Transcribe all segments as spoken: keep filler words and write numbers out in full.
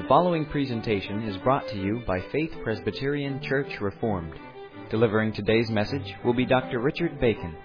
The following presentation is brought to you by Faith Presbyterian Church Reformed. Delivering today's message will be Doctor Richard Bacon.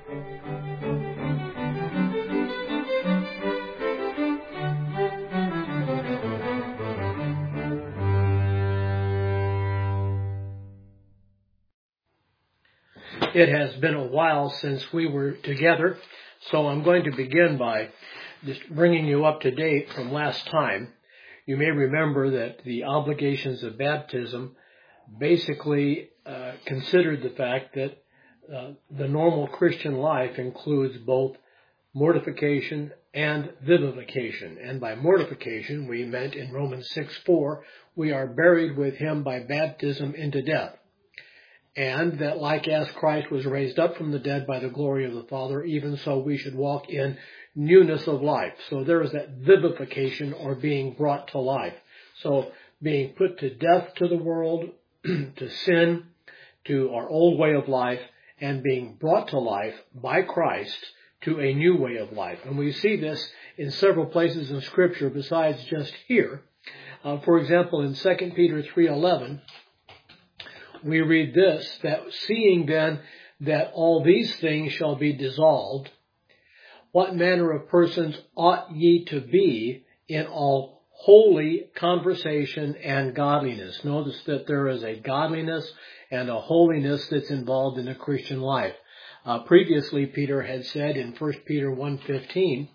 It has been a while since we were together, so I'm going to begin by just bringing you up to date from last time. You may remember that the obligations of baptism basically uh, considered the fact that uh, the normal Christian life includes both mortification and vivification. And by mortification, we meant in Romans six four, we are buried with him by baptism into death. And that like as Christ was raised up from the dead by the glory of the Father, even so we should walk in newness of life. So there is that vivification, or being brought to life. So being put to death to the world, to sin, to our old way of life, and being brought to life by Christ to a new way of life. And we see this in several places in Scripture besides just here. Uh, for example, in Second Peter three eleven, we read this, that seeing then that all these things shall be dissolved, what manner of persons ought ye to be in all holy conversation and godliness? Notice that there is a godliness and a holiness that's involved in the Christian life. Uh, previously, Peter had said in First Peter one fifteen,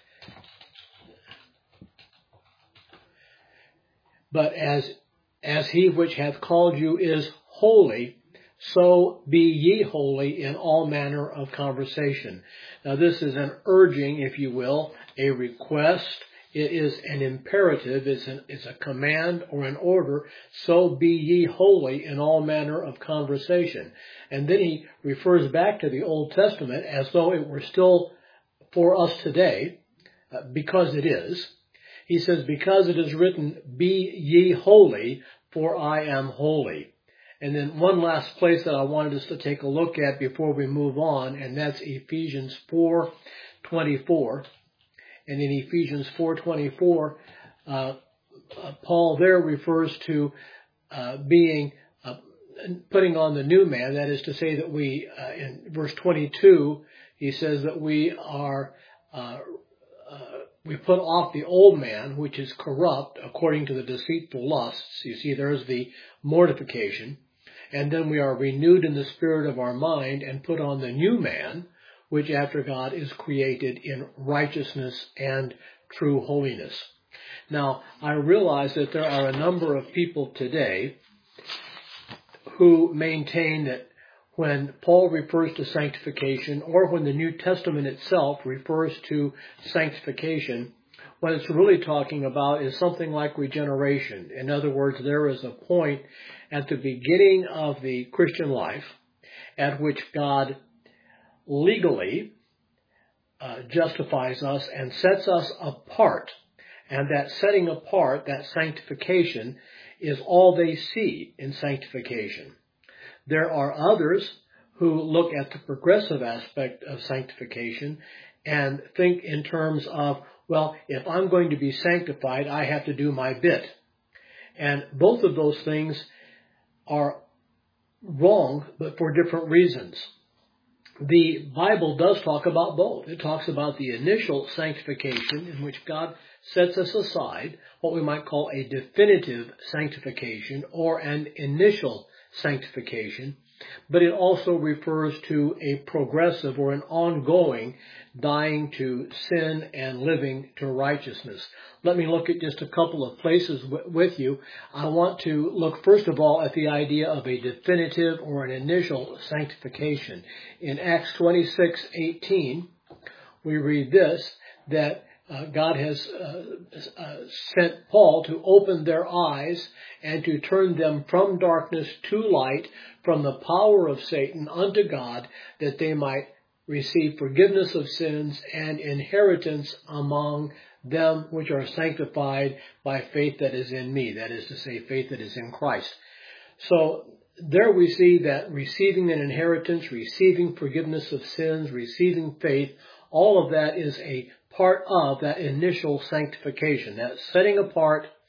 but as, as he which hath called you is holy, so be ye holy in all manner of conversation. Now this is an urging, if you will, a request. It is an imperative. It's, an, it's a command or an order. So be ye holy in all manner of conversation. And then he refers back to the Old Testament as though it were still for us today, uh, because it is. He says, because it is written, be ye holy, for I am holy. And then one last place that I wanted us to take a look at before we move on, and that's Ephesians four twenty-four. And in Ephesians four twenty-four, uh, uh, Paul there refers to uh, being, uh, putting on the new man. That is to say that we, uh, in verse twenty-two, he says that we are, uh, uh, we put off the old man, which is corrupt according to the deceitful lusts. You see, there's the mortification. And then we are renewed in the spirit of our mind and put on the new man, which after God is created in righteousness and true holiness. Now, I realize that there are a number of people today who maintain that when Paul refers to sanctification, or when the New Testament itself refers to sanctification, what it's really talking about is something like regeneration. In other words, there is a point at the beginning of the Christian life at which God legally uh, justifies us and sets us apart. And that setting apart, that sanctification, is all they see in sanctification. There are others who look at the progressive aspect of sanctification and think in terms of, well, if I'm going to be sanctified, I have to do my bit. And both of those things are wrong, but for different reasons. The Bible does talk about both. It talks about the initial sanctification in which God sets us aside, what we might call a definitive sanctification or an initial sanctification, but it also refers to a progressive or an ongoing dying to sin and living to righteousness. Let me look at just a couple of places w- with you. I want to look first of all at the idea of a definitive or an initial sanctification. In Acts twenty-six eighteen, we read this, that uh, God has uh, uh, sent Paul to open their eyes and to turn them from darkness to light, from the power of Satan unto God, that they might receive forgiveness of sins and inheritance among them which are sanctified by faith that is in me. That is to say, faith that is in Christ. So there we see that receiving an inheritance, receiving forgiveness of sins, receiving faith, all of that is a part of that initial sanctification, that setting apart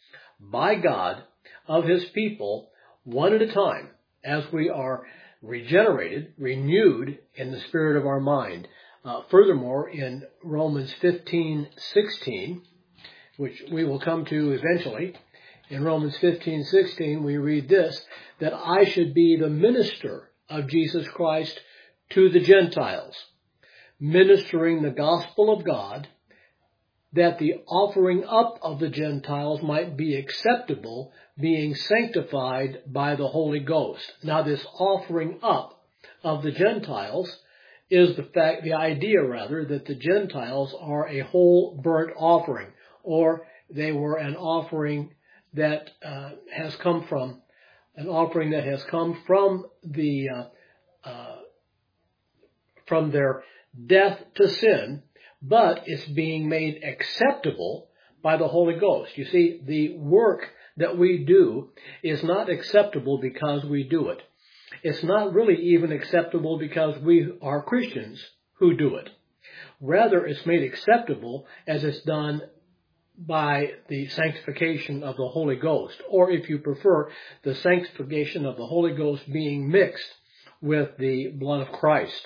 by God of His people one at a time as we are regenerated, renewed in the spirit of our mind. Uh, furthermore, in Romans fifteen sixteen, which we will come to eventually, in Romans fifteen sixteen we read this, that I should be the minister of Jesus Christ to the Gentiles, ministering the gospel of God, that the offering up of the Gentiles might be acceptable, being sanctified by the Holy Ghost. Now this offering up of the Gentiles is the fact, the idea rather, that the Gentiles are a whole burnt offering, or they were an offering that uh, has come from, an offering that has come from the, uh, uh, from their death to sin, but it's being made acceptable by the Holy Ghost. You see, the work that we do is not acceptable because we do it. It's not really even acceptable because we are Christians who do it. Rather, it's made acceptable as it's done by the sanctification of the Holy Ghost, or if you prefer, the sanctification of the Holy Ghost being mixed with the blood of Christ.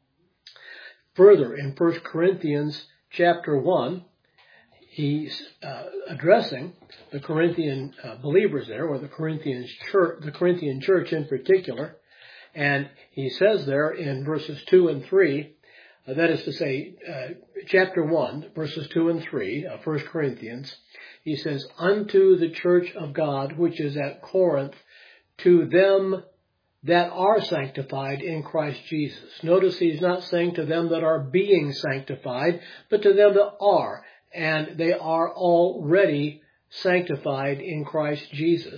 Further, in First Corinthians chapter one, he's uh, addressing the Corinthian uh, believers there, or the Corinthian church, the Corinthian church in particular, and he says there in verses two and three, uh, that is to say, uh, chapter one, verses two and three of First Corinthians, he says, unto the church of God which is at Corinth, to them that are sanctified in Christ Jesus. Notice he's not saying to them that are being sanctified, but to them that are, and they are already sanctified in Christ Jesus,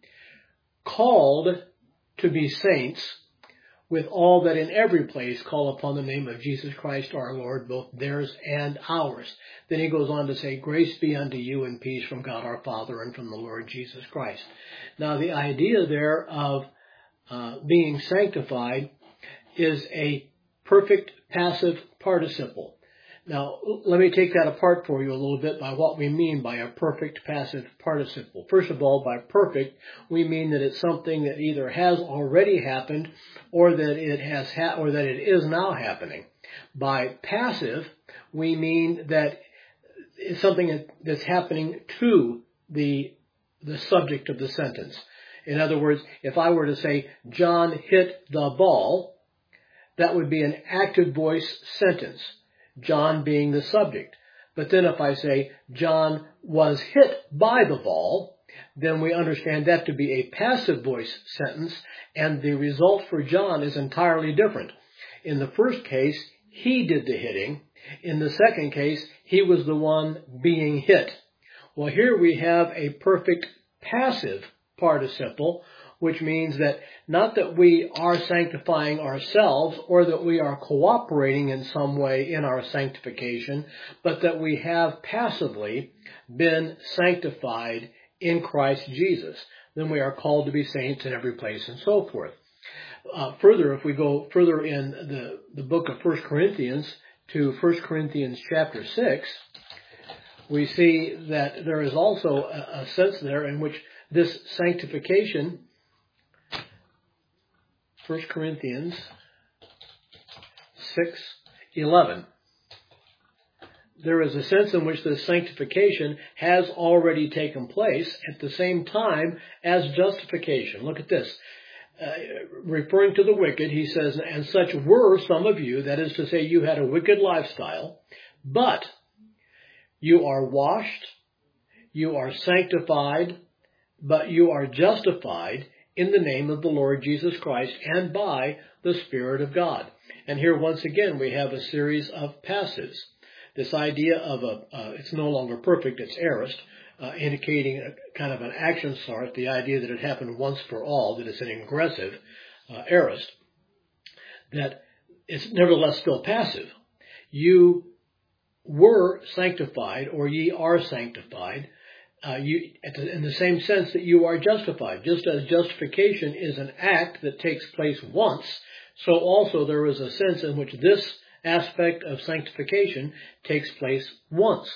called to be saints, with all that in every place call upon the name of Jesus Christ our Lord, both theirs and ours. Then he goes on to say, grace be unto you and peace from God our Father and from the Lord Jesus Christ. Now the idea there of uh, being sanctified is a perfect passive participle. Now, let me take that apart for you a little bit by what we mean by a perfect passive participle. First of all, by perfect, we mean that it's something that either has already happened or that it has ha- or that it is now happening. By passive, we mean that it's something that's happening to the the subject of the sentence. In other words, if I were to say, John hit the ball, that would be an active voice sentence, John being the subject. But then if I say, John was hit by the ball, then we understand that to be a passive voice sentence, and the result for John is entirely different. In the first case, he did the hitting. In the second case, he was the one being hit. Well, here we have a perfect passive participle, which means that not that we are sanctifying ourselves or that we are cooperating in some way in our sanctification, but that we have passively been sanctified in Christ Jesus. Then we are called to be saints in every place and so forth. Uh, further, if we go further in the, the book of First Corinthians to First Corinthians chapter six, we see that there is also a, a sense there in which this sanctification, First Corinthians six eleven, there is a sense in which this sanctification has already taken place at the same time as justification. Look at this. Uh, referring to the wicked, he says, and such were some of you, that is to say, you had a wicked lifestyle, but you are washed, you are sanctified, but you are justified in the name of the Lord Jesus Christ and by the Spirit of God. And here once again we have a series of passives. This idea of a, uh, it's no longer perfect, it's aorist, uh, indicating a kind of an action start, the idea that it happened once for all, that it's an aggressive uh, aorist, that it's nevertheless still passive. You were sanctified, or ye are sanctified, Uh, you, in the same sense that you are justified. Just as justification is an act that takes place once, so also there is a sense in which this aspect of sanctification takes place once.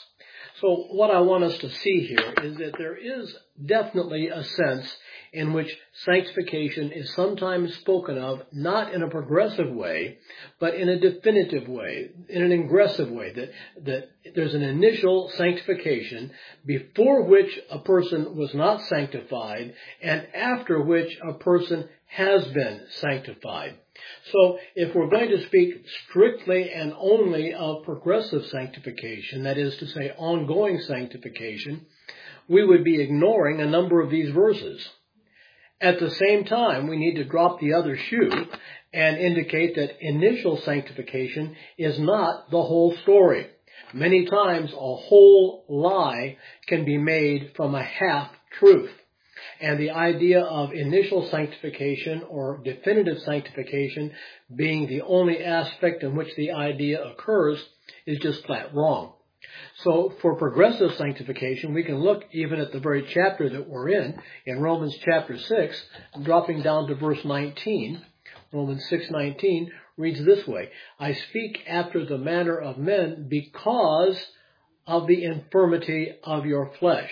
So what I want us to see here is that there is definitely a sense in which sanctification is sometimes spoken of not in a progressive way, but in a definitive way, in an ingressive way, that, that there's an initial sanctification before which a person was not sanctified and after which a person has been sanctified. So if we're going to speak strictly and only of progressive sanctification, that is to say ongoing sanctification, we would be ignoring a number of these verses. At the same time, we need to drop the other shoe and indicate that initial sanctification is not the whole story. Many times a whole lie can be made from a half-truth. And the idea of initial sanctification or definitive sanctification being the only aspect in which the idea occurs is just flat wrong. So for progressive sanctification, we can look even at the very chapter that we're in, in Romans chapter six, dropping down to verse nineteen. Romans six nineteen reads this way, I speak after the manner of men because of the infirmity of your flesh.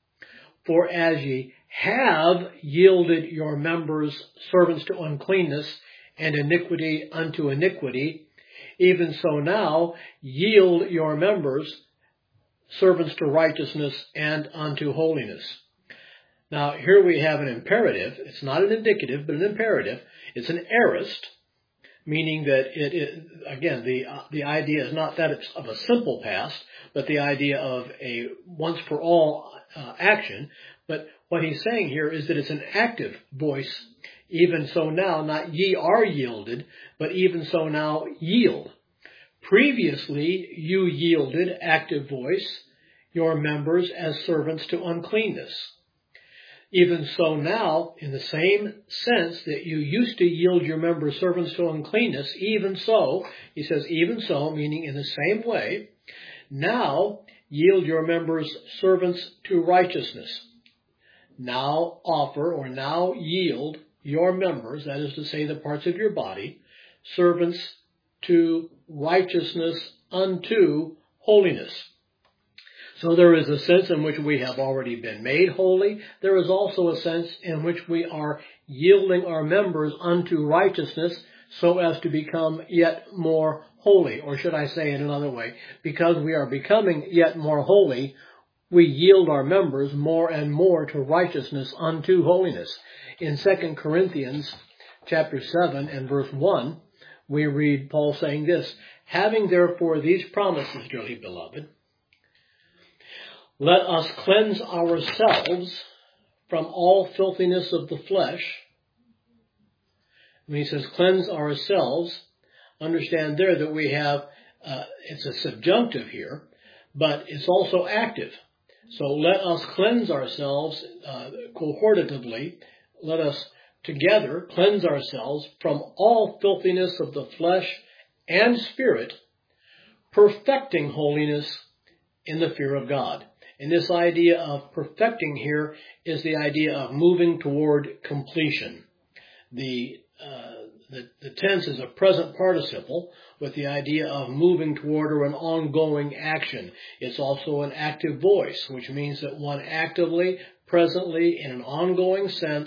For as ye have yielded your members servants to uncleanness and iniquity unto iniquity, even so now yield your members servants to righteousness and unto holiness. Now here we have an imperative. It's not an indicative, but an imperative. It's an aorist, meaning that it is, again, the uh, the idea is not that it's of a simple past, but the idea of a once for all uh, action. But what he's saying here is that it's an active voice. Even so now, not ye are yielded, but even so now yield. Previously, you yielded, active voice, your members as servants to uncleanness. Even so now, in the same sense that you used to yield your members servants to uncleanness, even so, he says, even so, meaning in the same way, now yield your members servants to righteousness. Now offer or now yield your members, that is to say the parts of your body, servants to righteousness unto holiness. So there is a sense in which we have already been made holy. There is also a sense in which we are yielding our members unto righteousness so as to become yet more holy. Or should I say it another way? Because we are becoming yet more holy, we yield our members more and more to righteousness unto holiness. In Second Corinthians chapter seven and verse one, we read Paul saying this, having therefore these promises, dearly beloved, let us cleanse ourselves from all filthiness of the flesh. When he says cleanse ourselves, understand there that we have, uh, it's a subjunctive here, but it's also active. So let us cleanse ourselves uh, cohortatively. Let us together cleanse ourselves from all filthiness of the flesh and spirit, perfecting holiness in the fear of God. And this idea of perfecting here is the idea of moving toward completion. The, uh, the, the tense is a present participle with the idea of moving toward or an ongoing action. It's also an active voice, which means that one actively, presently, in an ongoing sense,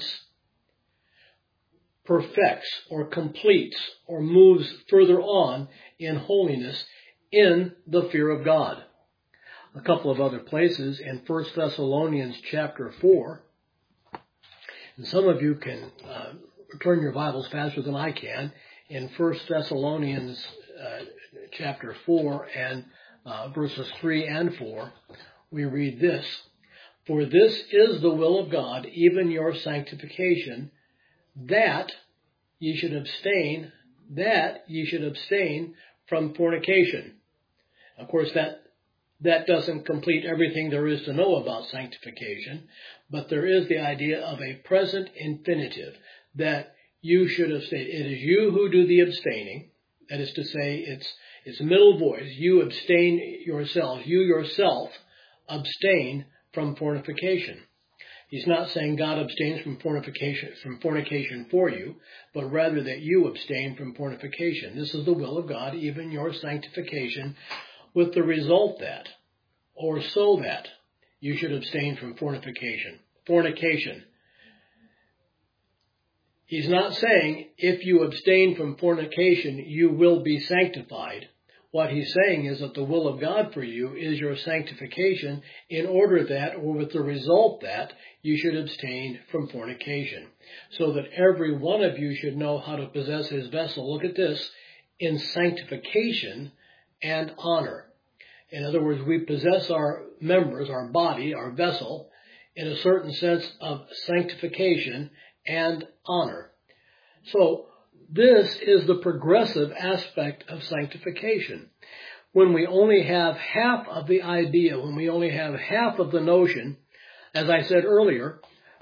perfects or completes or moves further on in holiness in the fear of God. A couple of other places in First Thessalonians chapter four, and some of you can uh, turn your Bibles faster than I can. In First Thessalonians uh, chapter four and uh, verses three and four, we read this, for this is the will of God, even your sanctification, that ye should abstain, that ye should abstain from fornication. Of course, that That doesn't complete everything there is to know about sanctification, but there is the idea of a present infinitive, that you should abstain. It is you who do the abstaining. That is to say, it's it's middle voice. You abstain yourself. You yourself abstain from fornication. He's not saying God abstains from fornication, from fornication for you, but rather that you abstain from fornication. This is the will of God, even your sanctification, with the result that or so that you should abstain from fornication. Fornication. He's not saying if you abstain from fornication, you will be sanctified. What he's saying is that the will of God for you is your sanctification, in order that, or with the result that, you should abstain from fornication. So that every one of you should know how to possess his vessel. Look at this, in sanctification and honor. In other words, we possess our members, our body, our vessel, in a certain sense of sanctification and honor. So, this is the progressive aspect of sanctification. When we only have half of the idea, when we only have half of the notion, as I said earlier,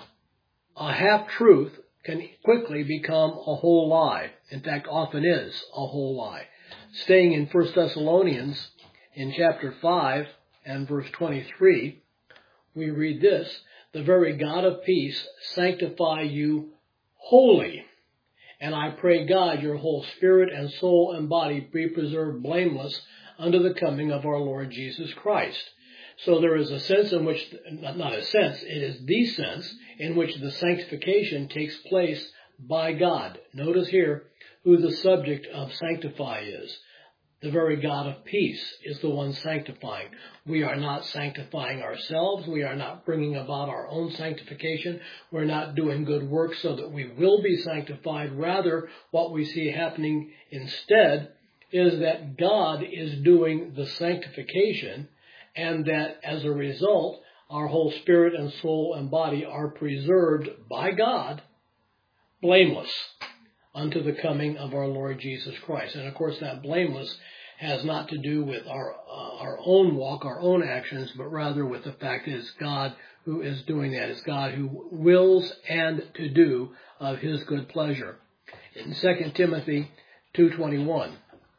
a half-truth can quickly become a whole lie. In fact, often is a whole lie. Staying in First Thessalonians, in chapter five and verse twenty-three, we read this, "The very God of peace sanctify you wholly. And I pray God your whole spirit and soul and body be preserved blameless unto the coming of our Lord Jesus Christ." So there is a sense in which, not a sense, it is the sense in which the sanctification takes place by God. Notice here who the subject of sanctify is. The very God of peace is the one sanctifying. We are not sanctifying ourselves. We are not bringing about our own sanctification. We're not doing good works so that we will be sanctified. Rather, what we see happening instead is that God is doing the sanctification, and that as a result, our whole spirit and soul and body are preserved by God, blameless, unto the coming of our Lord Jesus Christ. And of course, that blameless has not to do with our uh, our own walk, our own actions, but rather with the fact that it's God who is doing that. It's God who wills and to do of his good pleasure. In Second Timothy two twenty-one,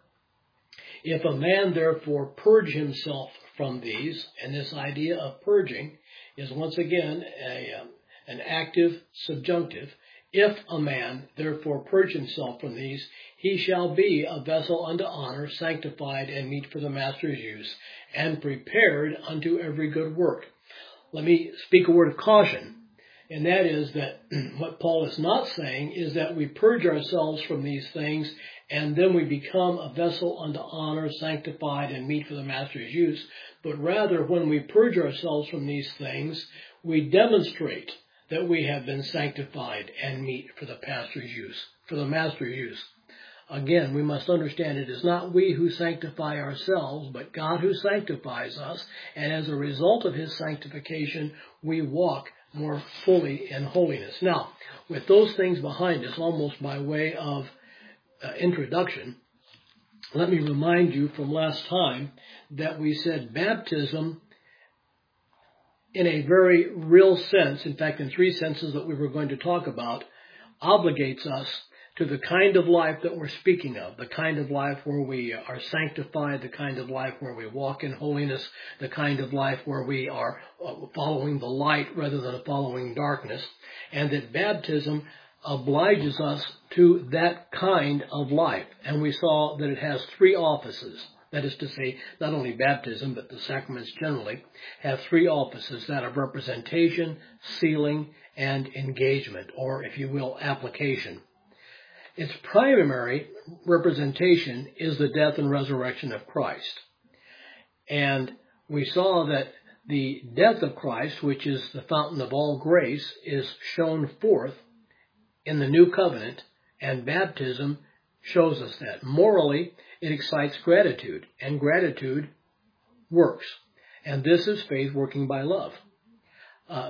"If a man therefore purge himself from these," and this idea of purging is once again a um, an active subjunctive. "If a man therefore purge himself from these, he shall be a vessel unto honor, sanctified and meet for the master's use, and prepared unto every good work." Let me speak a word of caution, and that is that what Paul is not saying is that we purge ourselves from these things and then we become a vessel unto honor, sanctified and meet for the master's use, but rather when we purge ourselves from these things, we demonstrate that we have been sanctified and meet for the pastor's use, for the master's use. Again, we must understand it is not we who sanctify ourselves, but God who sanctifies us, and as a result of his sanctification, we walk more fully in holiness. Now, with those things behind us, almost by way of uh, introduction, let me remind you from last time that we said baptism, in a very real sense, in fact in three senses that we were going to talk about, obligates us to the kind of life that we're speaking of, the kind of life where we are sanctified, the kind of life where we walk in holiness, the kind of life where we are following the light rather than following darkness, and that baptism obliges us to that kind of life. And we saw that it has three offices. That is to say, not only baptism, but the sacraments generally have three offices, that of representation, sealing, and engagement, or, if you will, application. Its primary representation is the death and resurrection of Christ. And we saw that the death of Christ, which is the fountain of all grace, is shown forth in the new covenant, and baptism shows us that. Morally, it excites gratitude, and gratitude works. And this is faith working by love. Uh,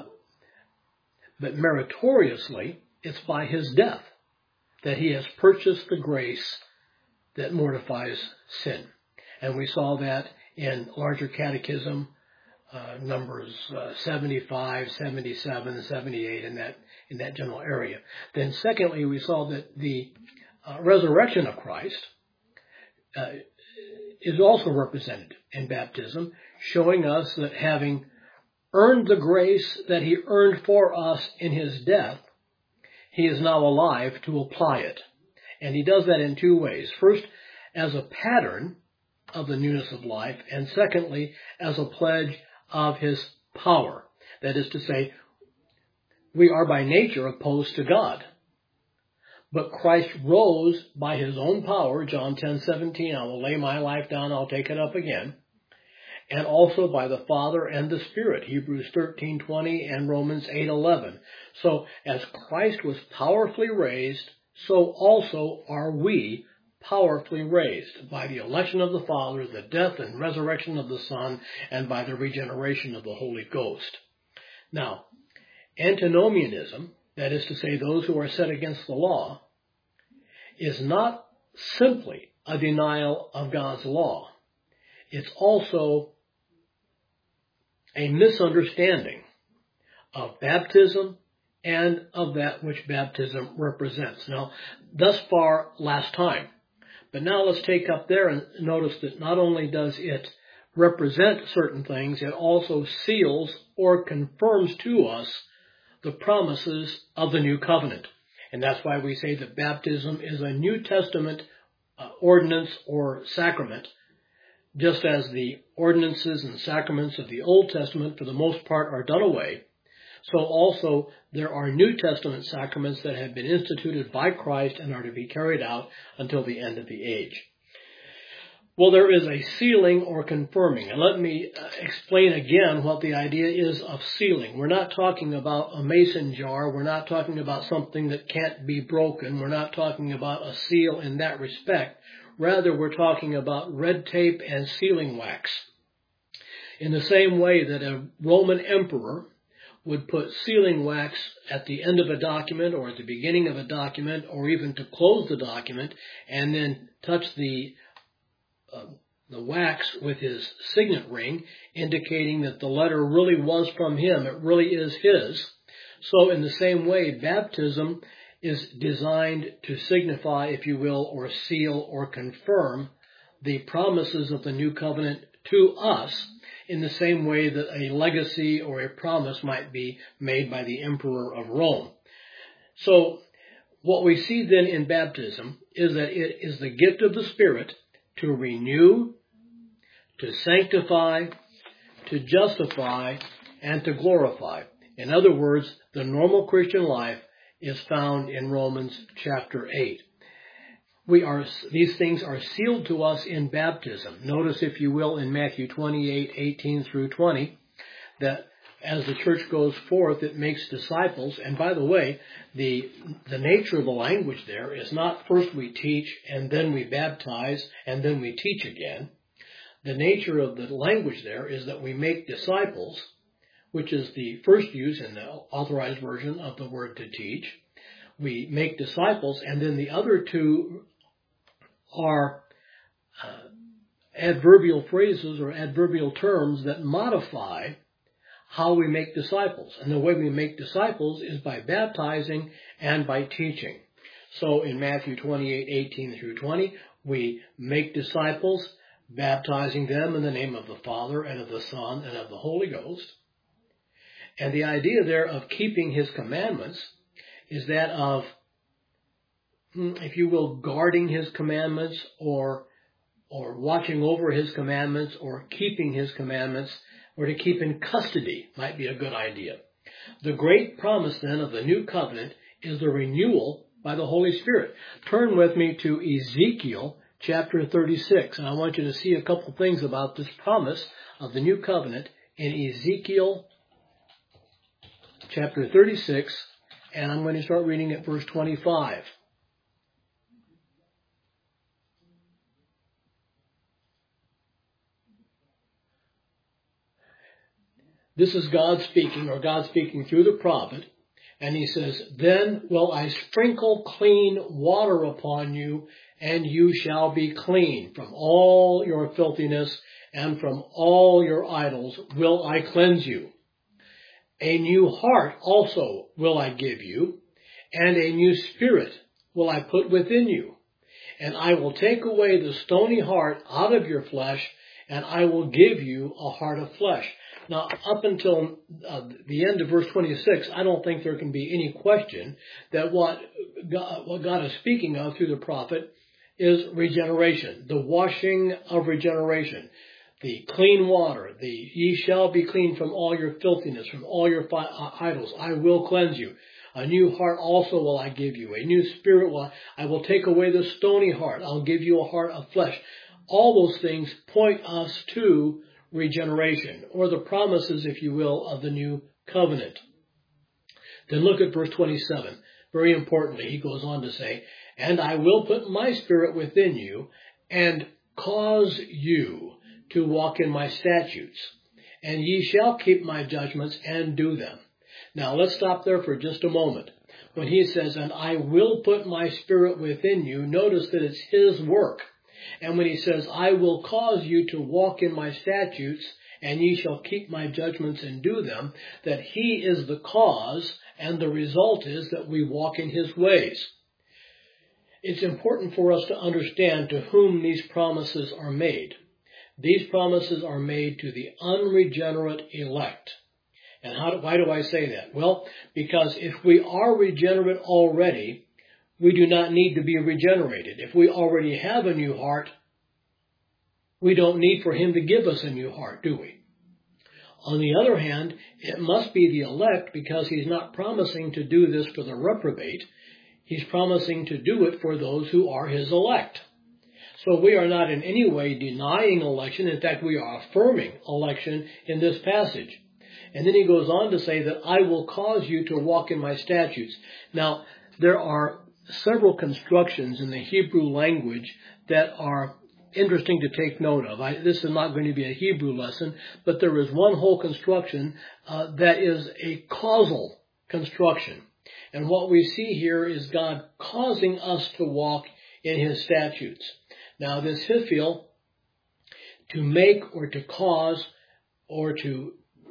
but meritoriously, it's by his death that he has purchased the grace that mortifies sin. And we saw that in larger catechism, uh, numbers uh, seventy-five, seventy-seven, seventy-eight, in that in that general area. Then secondly, we saw that the uh, resurrection of Christ uh, is also represented in baptism, showing us that having earned the grace that he earned for us in his death, he is now alive to apply it. And he does that in two ways. First, as a pattern of the newness of life, and secondly, as a pledge of his power. That is to say, we are by nature opposed to God. But Christ rose by his own power, John ten seventeen, I will lay my life down, I'll take it up again. And also by the Father and the Spirit, Hebrews thirteen twenty and Romans eight eleven. So as Christ was powerfully raised, so also are we powerfully raised by the election of the Father, the death and resurrection of the Son, and by the regeneration of the Holy Ghost. Now, antinomianism, that is to say those who are set against the law, is not simply a denial of God's law. It's also a misunderstanding of baptism and of that which baptism represents. Now, thus far, last time. But now let's take up there and notice that not only does it represent certain things, it also seals or confirms to us the promises of the new covenant. And that's why we say that baptism is a New Testament uh, ordinance or sacrament, just as the ordinances and sacraments of the Old Testament for the most part are done away. So also there are New Testament sacraments that have been instituted by Christ and are to be carried out until the end of the age. Well, there is a sealing or confirming. And let me explain again what the idea is of sealing. We're not talking about a mason jar. We're not talking about something that can't be broken. We're not talking about a seal in that respect. Rather, we're talking about red tape and sealing wax. In the same way that a Roman emperor would put sealing wax at the end of a document or at the beginning of a document or even to close the document and then touch the uh, the wax with his signet ring, indicating that the letter really was from him. It really is his. So in the same way, baptism is designed to signify, if you will, or seal or confirm the promises of the new covenant to us, in the same way that a legacy or a promise might be made by the emperor of Rome. So what we see then in baptism is that it is the gift of the Spirit to renew, to sanctify, to justify, and to glorify. In other words, the normal Christian life is found in Romans chapter eight. We are, these things are sealed to us in baptism. Notice, if you will, in Matthew twenty-eight, eighteen through twenty, that as the church goes forth, it makes disciples. And by the way, the, the nature of the language there is not first we teach and then we baptize and then we teach again. The nature of the language there is that we make disciples, which is the first use in the authorized version of the word to teach. We make disciples, and then the other two are uh, adverbial phrases or adverbial terms that modify how we make disciples. And the way we make disciples is by baptizing and by teaching. So in Matthew twenty-eight, eighteen through twenty, we make disciples, baptizing them in the name of the Father and of the Son and of the Holy Ghost. And the idea there of keeping his commandments is that of, if you will, guarding his commandments or or watching over his commandments or keeping his commandments, or to keep in custody might be a good idea. The great promise then of the new covenant is the renewal by the Holy Spirit. Turn with me to Ezekiel chapter thirty-six, and I want you to see a couple things about this promise of the new covenant in Ezekiel chapter thirty-six, and I'm going to start reading at verse twenty-five. This is God speaking, or God speaking through the prophet, and he says, "Then will I sprinkle clean water upon you, and you shall be clean. From all your filthiness and from all your idols will I cleanse you. A new heart also will I give you, and a new spirit will I put within you. And I will take away the stony heart out of your flesh, and I will give you a heart of flesh." Now, up until uh, the end of verse twenty-six, I don't think there can be any question that what God, what God is speaking of through the prophet is regeneration, the washing of regeneration, the clean water, the ye shall be clean from all your filthiness, from all your fi- uh, idols. I will cleanse you. A new heart also will I give you. A new spirit will I, I will take away the stony heart. I'll give you a heart of flesh. All those things point us to regeneration, or the promises, if you will, of the new covenant. Then look at verse twenty-seven. Very importantly, he goes on to say, and I will put my spirit within you and cause you to walk in my statutes, and ye shall keep my judgments and do them. Now let's stop there for just a moment. When he says, and I will put my spirit within you, notice that it's his work. And when he says, I will cause you to walk in my statutes, and ye shall keep my judgments and do them, that he is the cause, and the result is that we walk in his ways. It's important for us to understand to whom these promises are made. These promises are made to the unregenerate elect. And how do, why do I say that? Well, because if we are regenerate already, we do not need to be regenerated. If we already have a new heart, we don't need for him to give us a new heart, do we? On the other hand, it must be the elect, because he's not promising to do this for the reprobate. He's promising to do it for those who are his elect. So we are not in any way denying election. In fact, we are affirming election in this passage. And then he goes on to say that I will cause you to walk in my statutes. Now, there are several constructions in the Hebrew language that are interesting to take note of. I, this is not going to be a Hebrew lesson, but there is one whole construction uh, that is a causal construction. And what we see here is God causing us to walk in his statutes. Now, this hiphil, to make or to cause or to,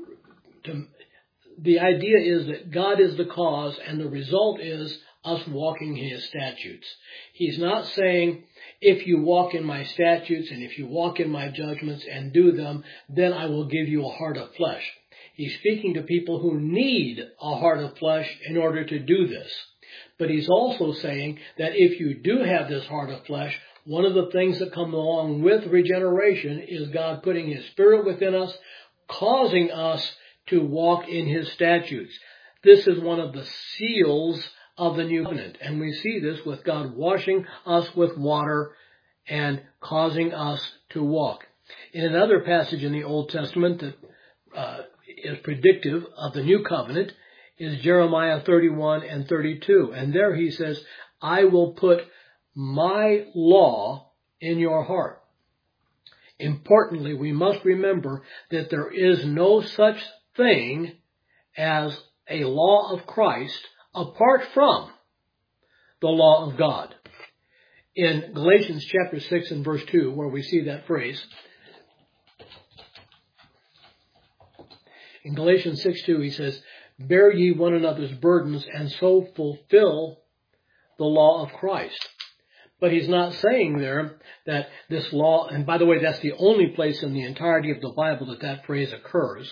to, the idea is that God is the cause, and the result is us walking in his statutes. He's not saying, if you walk in my statutes and if you walk in my judgments and do them, then I will give you a heart of flesh. He's speaking to people who need a heart of flesh in order to do this. But he's also saying that if you do have this heart of flesh, one of the things that come along with regeneration is God putting his spirit within us, causing us to walk in his statutes. This is one of the seals of the new covenant. And we see this with God washing us with water and causing us to walk. In another passage in the Old Testament that uh, is predictive of the new covenant is Jeremiah thirty-one and thirty-two. And there he says, I will put my law in your heart. Importantly, we must remember that there is no such thing as a law of Christ apart from the law of God. In Galatians chapter six and verse two, where we see that phrase, in Galatians six two, he says, bear ye one another's burdens and so fulfill the law of Christ. But he's not saying there that this law, and by the way, that's the only place in the entirety of the Bible that that phrase occurs.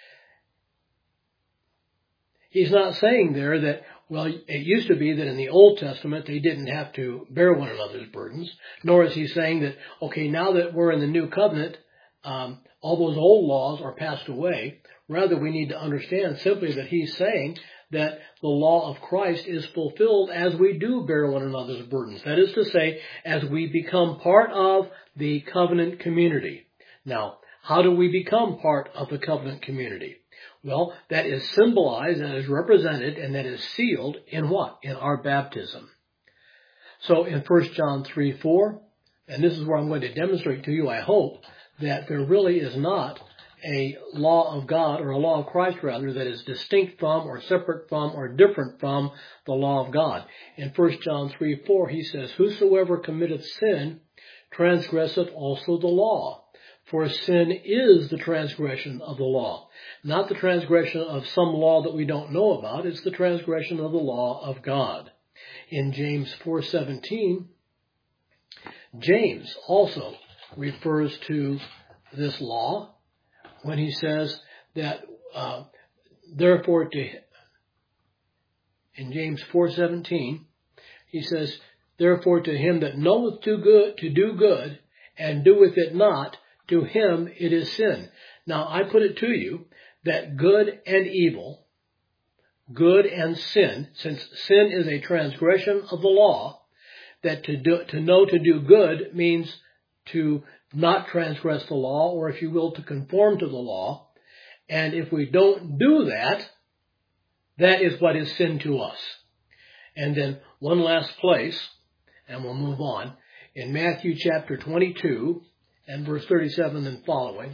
He's not saying there that, well, it used to be that in the Old Testament they didn't have to bear one another's burdens, nor is he saying that, okay, now that we're in the new covenant, um, all those old laws are passed away. Rather, we need to understand simply that he's saying that the law of Christ is fulfilled as we do bear one another's burdens. That is to say, as we become part of the covenant community. Now, how do we become part of the covenant community? Well, that is symbolized and is represented and that is sealed in what? In our baptism. So in First John three four, and this is where I'm going to demonstrate to you, I hope, that there really is not a law of God, or a law of Christ rather, that is distinct from or separate from or different from the law of God. In First John three four, he says, whosoever committeth sin transgresseth also the law. For sin is the transgression of the law. Not the transgression of some law that we don't know about. It's the transgression of the law of God. In James four seventeen, James also refers to this law when he says that, uh, therefore, to, in James four seventeen, he says, Therefore to him that knoweth to good to do good, and doeth it not, to him it is sin. Now I put it to you that good and evil, good and sin, since sin is a transgression of the law, that to do, to know to do good means to not transgress the law, or if you will, to conform to the law. And if we don't do that, that is what is sin to us. And then one last place, and we'll move on. In Matthew chapter twenty-two and verse thirty-seven and following,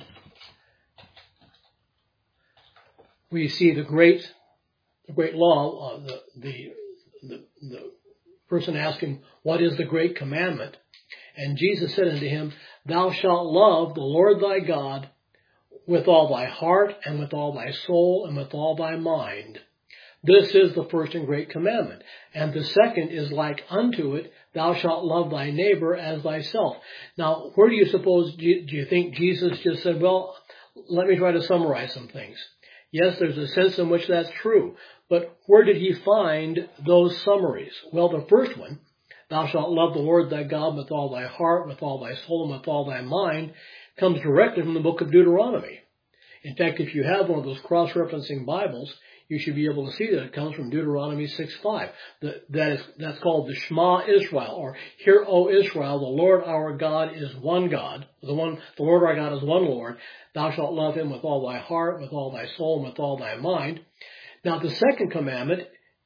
we see the great, the great law, uh, the, the, the, the person asking, what is the great commandment? And Jesus said unto him, thou shalt love the Lord thy God with all thy heart and with all thy soul and with all thy mind. This is the first and great commandment. And the second is like unto it, thou shalt love thy neighbor as thyself. Now, where do you suppose, do you think Jesus just said, well, let me try to summarize some things? Yes, there's a sense in which that's true. But where did he find those summaries? Well, the first one, thou shalt love the Lord thy God with all thy heart, with all thy soul, and with all thy mind, comes directly from the book of Deuteronomy. In fact, if you have one of those cross-referencing Bibles, you should be able to see that it comes from Deuteronomy six five. That, that is, that's called the Shema Israel, or Hear, O Israel, the Lord our God is one God. The one, the Lord our God is one Lord. Thou shalt love him with all thy heart, with all thy soul, and with all thy mind. Now, the second commandment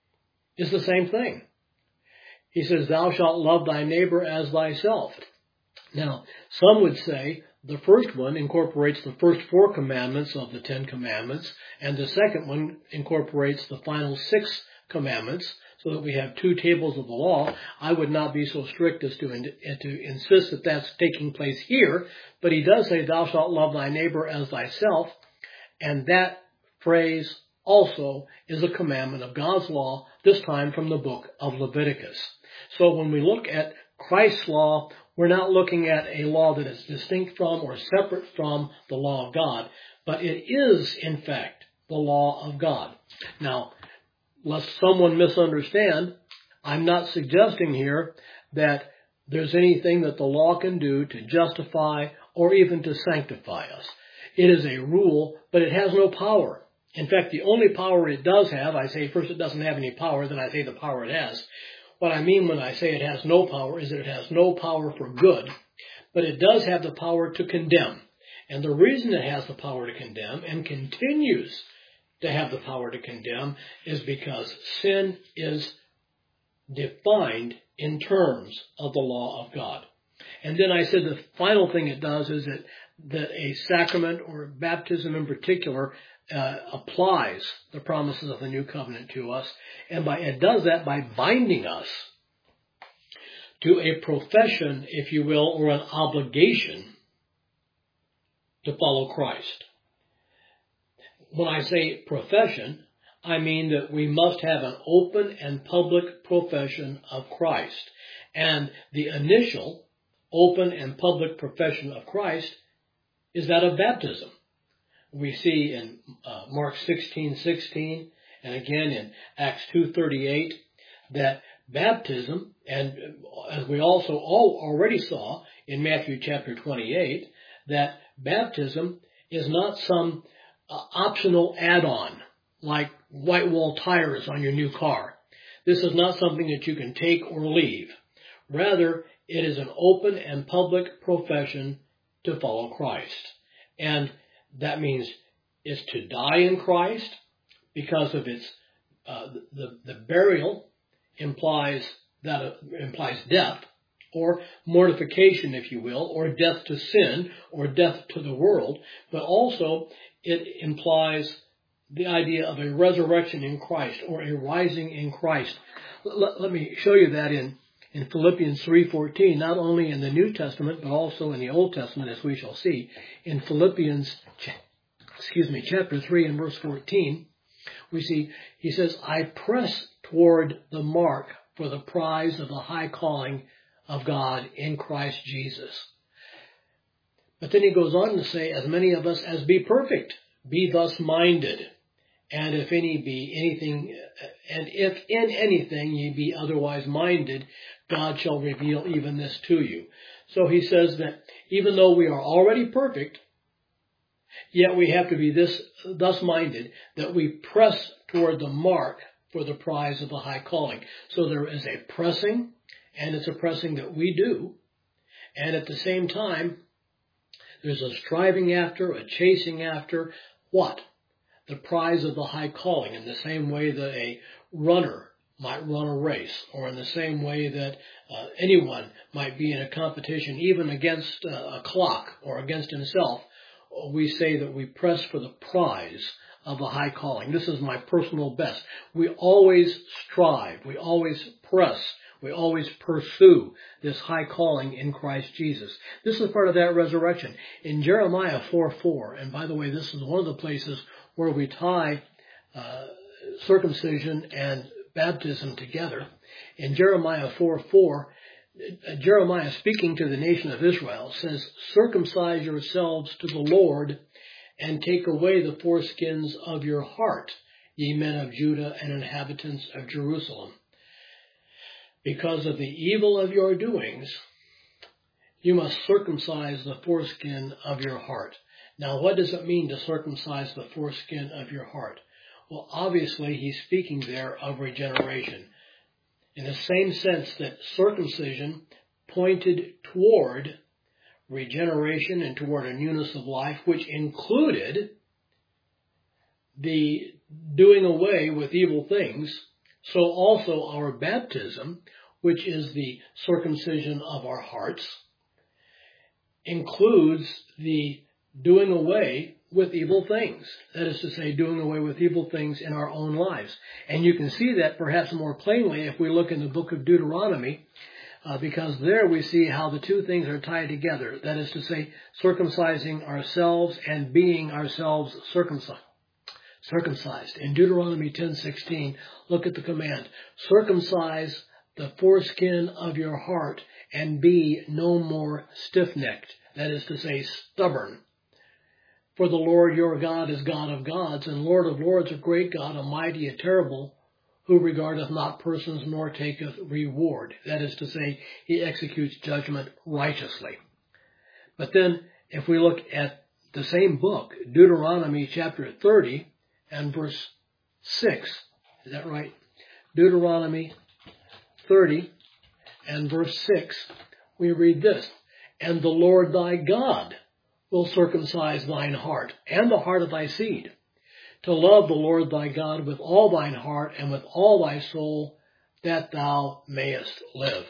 is the same thing. He says, thou shalt love thy neighbor as thyself. Now, some would say the first one incorporates the first four commandments of the Ten Commandments, and the second one incorporates the final six commandments, so that we have two tables of the law. I would not be so strict as to, in, to insist that that's taking place here, but he does say, thou shalt love thy neighbor as thyself, and that phrase also is a commandment of God's law, this time from the book of Leviticus. So when we look at Christ's law, we're not looking at a law that is distinct from or separate from the law of God, but it is, in fact, the law of God. Now, lest someone misunderstand, I'm not suggesting here that there's anything that the law can do to justify or even to sanctify us. It is a rule, but it has no power. In fact, the only power it does have, I say first it doesn't have any power, then I say the power it has. What I mean when I say it has no power is that it has no power for good, but it does have the power to condemn. And the reason it has the power to condemn and continues to have the power to condemn is because sin is defined in terms of the law of God. And then I said the final thing it does is that, that a sacrament, or baptism in particular, uh, applies the promises of the new covenant to us. And by it does that by binding us to a profession, if you will, or an obligation to follow Christ. When I say profession, I mean that we must have an open and public profession of Christ. And the initial open and public profession of Christ is that of baptism. We see in uh, Mark sixteen sixteen and again in Acts two thirty-eight that baptism, and as we also all already saw in Matthew chapter twenty-eight, that baptism is not some uh, optional add-on like white wall tires on your new car. This is not something that you can take or leave. Rather, it is an open and public profession to follow Christ. And that means it's to die in Christ because of its, uh, the, the burial implies that uh, implies death, or mortification, if you will, or death to sin, or death to the world, but also it implies the idea of a resurrection in Christ, or a rising in Christ. Let, let me show you that in, in Philippians three fourteen, not only in the New Testament, but also in the Old Testament, as we shall see. In Philippians, excuse me, chapter three and verse fourteen, we see, he says, I press toward the mark for the prize of the high calling of God in Christ Jesus. But then he goes on to say, as many of us as be perfect, be thus minded. And if any be anything, and if in anything ye be otherwise minded, God shall reveal even this to you. So he says that even though we are already perfect, yet we have to be this thus minded that we press toward the mark for the prize of the high calling. So there is a pressing, and it's a pressing that we do. And at the same time, there's a striving after, a chasing after, what? The prize of the high calling, in the same way that a runner might run a race, or in the same way that uh, anyone might be in a competition, even against uh, a clock or against himself. We say that we press for the prize of the high calling. This is my personal best. We always strive. We always press. We always pursue this high calling in Christ Jesus. This is part of that resurrection. In Jeremiah four four, and by the way, this is one of the places where we tie uh, circumcision and baptism together. In Jeremiah four four, uh, Jeremiah, speaking to the nation of Israel, says, "Circumcise yourselves to the Lord and take away the foreskins of your heart, ye men of Judah and inhabitants of Jerusalem. Because of the evil of your doings, you must circumcise the foreskin of your heart." Now, what does it mean to circumcise the foreskin of your heart? Well, obviously, he's speaking there of regeneration. In the same sense that circumcision pointed toward regeneration and toward a newness of life, which included the doing away with evil things, so also our baptism, which is the circumcision of our hearts, includes the doing away with evil things. That is to say, doing away with evil things in our own lives. And you can see that perhaps more plainly if we look in the book of Deuteronomy, uh, because there we see how the two things are tied together. That is to say, circumcising ourselves and being ourselves circumcised. Circumcised. In Deuteronomy ten sixteen, look at the command. Circumcise the foreskin of your heart and be no more stiff-necked. That is to say, stubborn. For the Lord your God is God of gods, and Lord of lords, a great God, a mighty, a terrible, who regardeth not persons nor taketh reward. That is to say, he executes judgment righteously. But then, if we look at the same book, Deuteronomy chapter thirty and verse six, is that right? Deuteronomy thirty and verse six, we read this, "And the Lord thy God will circumcise thine heart, and the heart of thy seed, to love the Lord thy God with all thine heart and with all thy soul, that thou mayest live."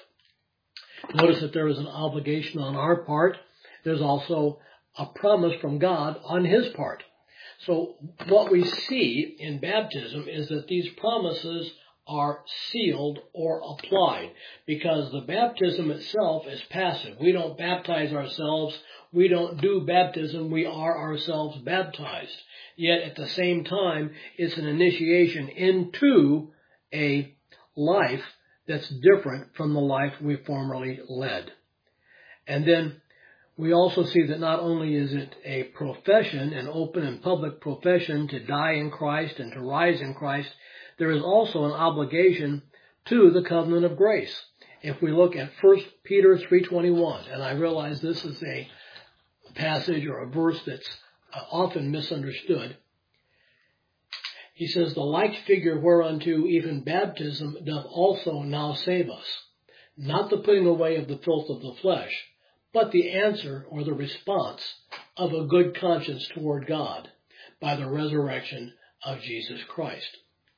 Notice that there is an obligation on our part. There's also a promise from God on his part. So what we see in baptism is that these promises are sealed or applied, because the baptism itself is passive. We don't baptize ourselves. We don't do baptism. We are ourselves baptized. Yet at the same time, it's an initiation into a life that's different from the life we formerly led. And then we also see that not only is it a profession, an open and public profession to die in Christ and to rise in Christ, there is also an obligation to the covenant of grace. If we look at First Peter three twenty-one, and I realize this is a passage or a verse that's often misunderstood, he says, "The like figure whereunto even baptism doth also now save us, not the putting away of the filth of the flesh, but the answer or the response of a good conscience toward God by the resurrection of Jesus Christ."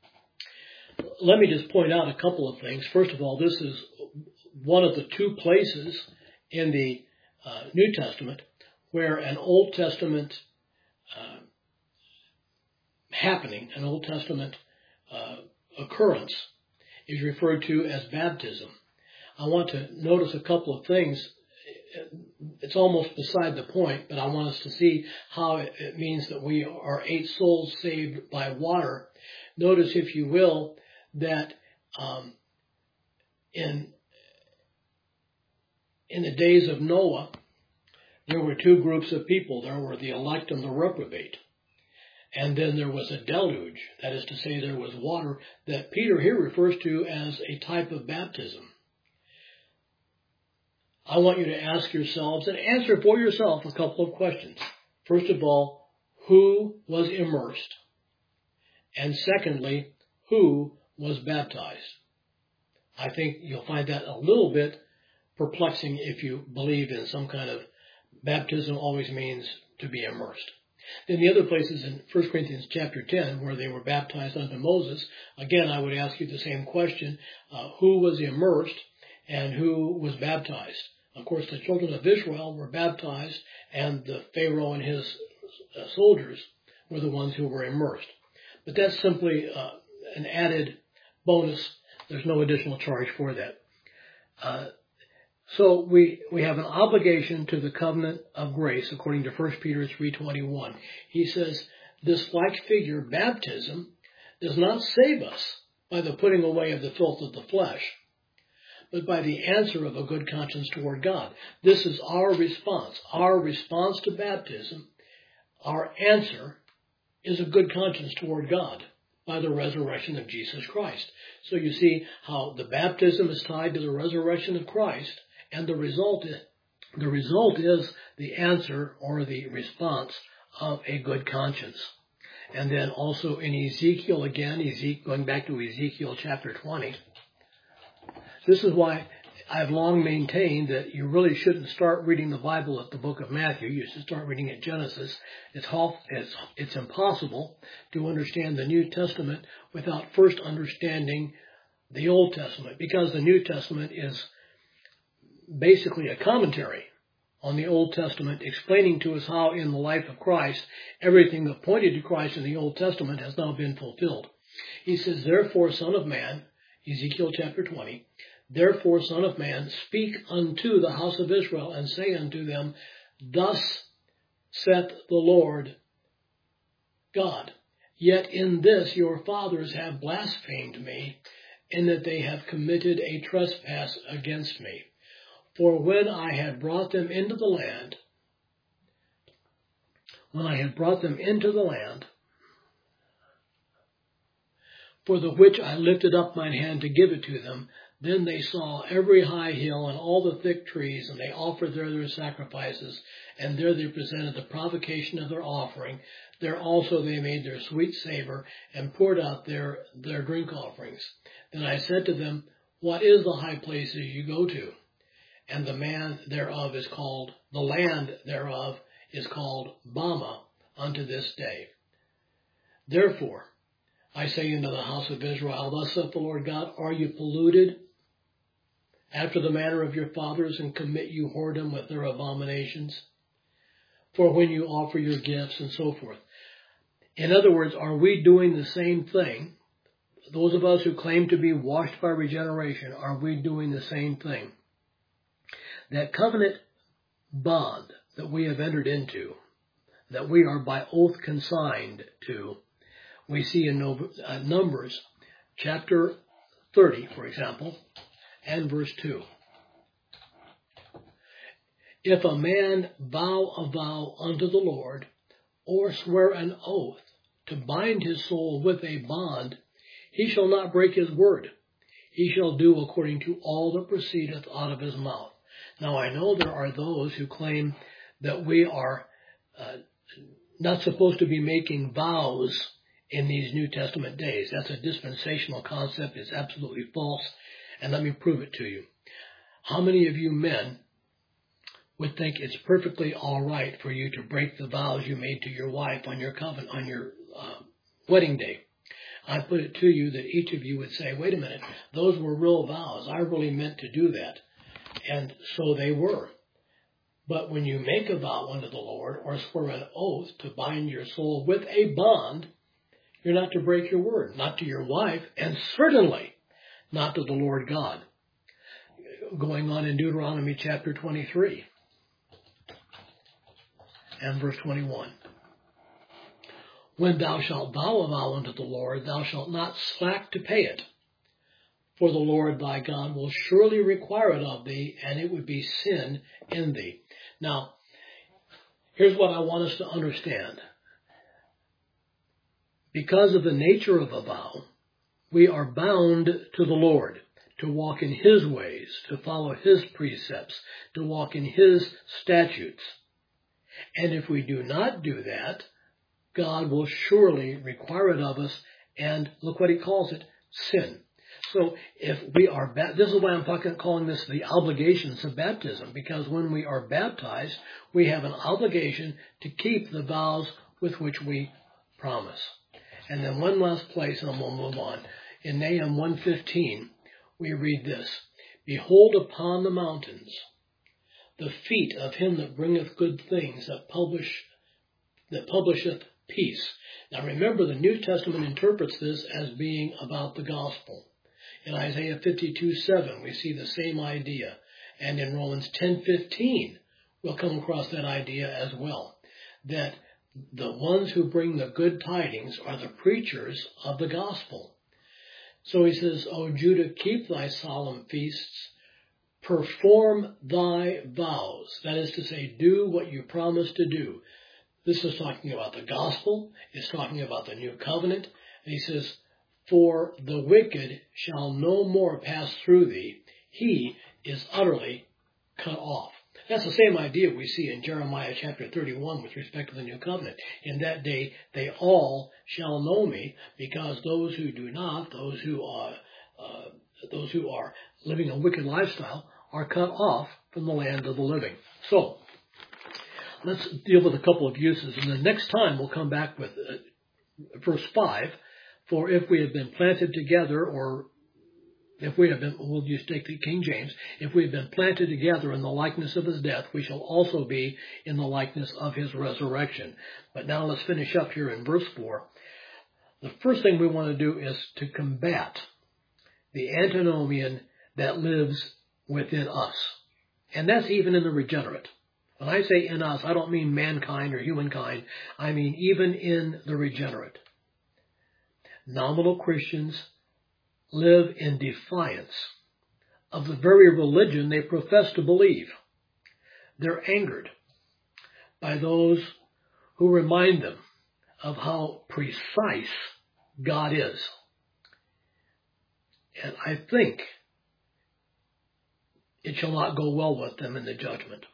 Let me just point out a couple of things. First of all, this is one of the two places in the uh, New Testament where an Old Testament uh, happening, an Old Testament uh, occurrence is referred to as baptism. I want to notice a couple of things. It's almost beside the point, but I want us to see how it means that we are eight souls saved by water. Notice, if you will, that um, in in the days of Noah, there were two groups of people. There were the elect and the reprobate. and then there was a deluge. That is to say, there was water that Peter here refers to as a type of baptism. I want you to ask yourselves and answer for yourself a couple of questions. First of all, who was immersed? And secondly, who was baptized? I think you'll find that a little bit perplexing if you believe in some kind of baptism always means to be immersed. Then the other places in First Corinthians chapter ten where they were baptized unto Moses, again I would ask you the same question, uh, who was immersed and who was baptized? Of course, the children of Israel were baptized, and the Pharaoh and his uh, soldiers were the ones who were immersed. But that's simply uh, an added bonus. There's no additional charge for that. Uh, so we we have an obligation to the covenant of grace, according to First Peter three twenty-one. He says, this like figure, baptism, does not save us by the putting away of the filth of the flesh, but by the answer of a good conscience toward God. This is our response. Our response to baptism, our answer, is a good conscience toward God by the resurrection of Jesus Christ. So you see how the baptism is tied to the resurrection of Christ, and the result is, the result is the answer or the response of a good conscience. And then also in Ezekiel again, Ezekiel, going back to Ezekiel chapter twenty, this is why I've long maintained that you really shouldn't start reading the Bible at the book of Matthew. You should start reading at Genesis. It's, it's, it's impossible to understand the New Testament without first understanding the Old Testament, because the New Testament is basically a commentary on the Old Testament, explaining to us how in the life of Christ, everything that pointed to Christ in the Old Testament has now been fulfilled. He says, therefore, Son of Man, Ezekiel chapter twenty, therefore, Son of Man, speak unto the house of Israel, and say unto them, thus saith the Lord God, yet in this your fathers have blasphemed me, in that they have committed a trespass against me. For when I had brought them into the land, when I had brought them into the land, for the which I lifted up mine hand to give it to them, then they saw every high hill and all the thick trees, and they offered there their sacrifices, and there they presented the provocation of their offering. There also they made their sweet savor, and poured out their, their drink offerings. Then I said to them, what is the high places you go to? And the man thereof is called, the land thereof is called Bama unto this day. Therefore, I say unto the house of Israel, thus saith the Lord God, are you polluted after the manner of your fathers, and commit you whoredom with their abominations? For when you offer your gifts and so forth. In other words, are we doing the same thing? Those of us who claim to be washed by regeneration, are we doing the same thing? That covenant bond that we have entered into, that we are by oath consigned to, we see in Numbers chapter thirty, for example, and verse two. If a man vow a vow unto the Lord, or swear an oath to bind his soul with a bond, he shall not break his word. He shall do according to all that proceedeth out of his mouth. Now I know there are those who claim that we are uh, not supposed to be making vows in these New Testament days. That's a dispensational concept. It's absolutely false. And let me prove it to you. How many of you men would think it's perfectly all right for you to break the vows you made to your wife on your covenant, on your uh, wedding day? I put it to you that each of you would say, wait a minute, those were real vows. I really meant to do that. And so they were. But when you make a vow unto the Lord, or swear an oath to bind your soul with a bond, you're not to break your word, not to your wife, and certainly not to the Lord God. Going on in Deuteronomy chapter twenty-three and verse twenty-one. When thou shalt vow a vow unto the Lord, thou shalt not slack to pay it. For the Lord thy God will surely require it of thee, and it would be sin in thee. Now, here's what I want us to understand. because of the nature of a vow, we are bound to the Lord, to walk in His ways, to follow His precepts, to walk in His statutes. And if we do not do that, God will surely require it of us, and look what He calls it, sin. So if we are, this is why I'm talking, calling this the obligations of baptism, because when we are baptized, we have an obligation to keep the vows with which we promise. And then one last place, and then we'll move on. In Nahum one fifteen, we read this, Behold upon the mountains the feet of him that bringeth good things, that publish, that publisheth peace. Now remember, the New Testament interprets this as being about the gospel. In Isaiah fifty-two seven, we see the same idea. And in Romans ten fifteen, we'll come across that idea as well. That the ones who bring the good tidings are the preachers of the gospel. So he says, O Judah, keep thy solemn feasts, perform thy vows. That is to say, do what you promised to do. This is talking about the gospel. It's talking about the new covenant. And he says, For the wicked shall no more pass through thee. He is utterly cut off. That's the same idea we see in Jeremiah chapter thirty-one with respect to the new covenant. In that day they all shall know me, because those who do not, those who are, uh, those who are living a wicked lifestyle, are cut off from the land of the living. So, let's deal with a couple of uses, and the next time we'll come back with uh, verse five. For if we have been planted together, or if we have been, we'll just take the King James, if we have been planted together in the likeness of his death, we shall also be in the likeness of his resurrection. But now let's finish up here in verse four. The first thing we want to do is to combat the antinomian that lives within us. And that's even in the regenerate. When I say in us, I don't mean mankind or humankind. I mean even in the regenerate. Nominal Christians live in defiance of the very religion they profess to believe. They're angered by those who remind them of how precise God is. And I think it shall not go well with them in the judgment.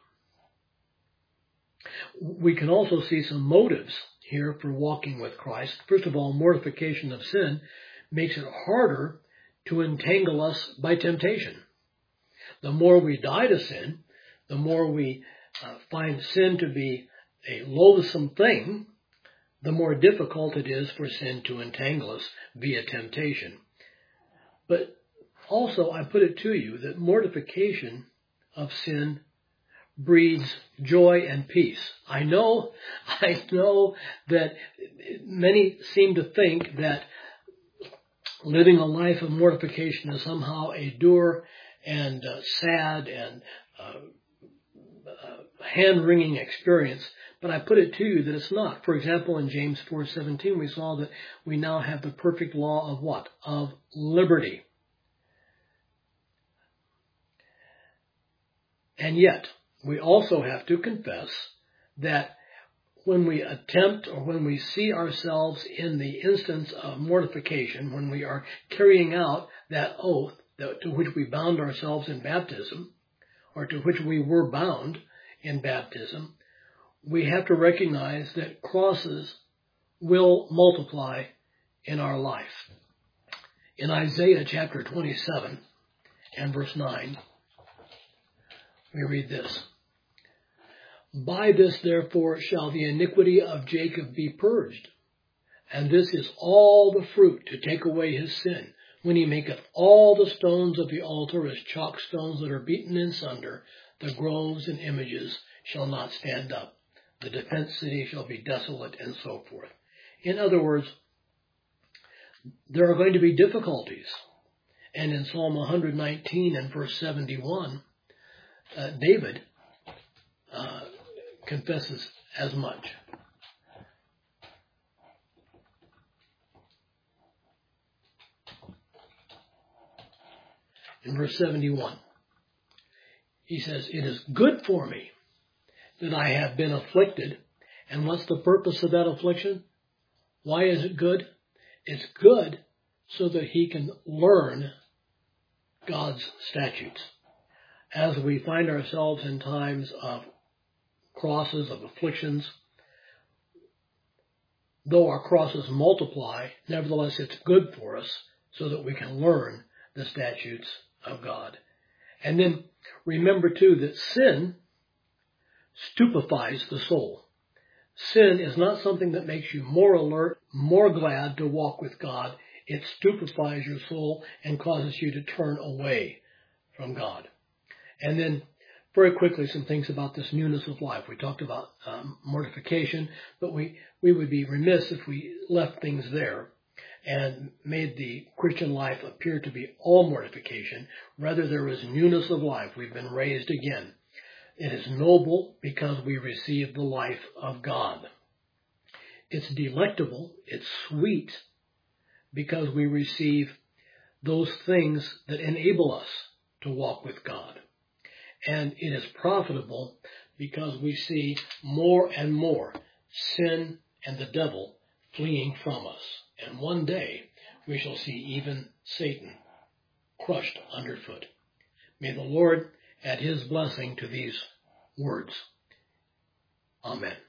We can also see some motives here for walking with Christ. First of all, mortification of sin makes it harder to entangle us by temptation. The more we die to sin, the more we uh, find sin to be a loathsome thing, the more difficult it is for sin to entangle us via temptation. But also, I put it to you that mortification of sin breeds joy and peace. I know, I know that many seem to think that living a life of mortification is somehow a dour and uh, sad and uh, uh, hand-wringing experience, but I put it to you that it's not. For example, in James four seventeen, we saw that we now have the perfect law of what? Of liberty. And yet, we also have to confess that when we attempt or when we see ourselves in the instance of mortification, when we are carrying out that oath that, to which we bound ourselves in baptism, or to which we were bound in baptism, we have to recognize that crosses will multiply in our life. In Isaiah chapter twenty-seven and verse nine, we read this. By this, therefore, shall the iniquity of Jacob be purged. And this is all the fruit to take away his sin, when he maketh all the stones of the altar as chalk stones that are beaten in sunder, the groves and images shall not stand up. The defense city shall be desolate, and so forth. In other words, there are going to be difficulties. And in Psalm one nineteen and verse seventy-one, uh, David uh, confesses as much. In verse seventy-one, he says, it is good for me that I have been afflicted. And what's the purpose of that affliction? Why is it good? It's good so that he can learn God's statutes. As we find ourselves in times of crosses, of afflictions, though our crosses multiply, nevertheless it's good for us so that we can learn the statutes of God. And then remember too that sin stupefies the soul. Sin is not something that makes you more alert, more glad to walk with God. It stupefies your soul and causes you to turn away from God. And then very quickly, some things about this newness of life. We talked about um, mortification, but we, we would be remiss if we left things there and made the Christian life appear to be all mortification. Rather, there is newness of life. We've been raised again. It is noble because we receive the life of God. It's delectable, it's sweet, because we receive those things that enable us to walk with God. And it is profitable because we see more and more sin and the devil fleeing from us. And one day we shall see even Satan crushed underfoot. May the Lord add his blessing to these words. Amen.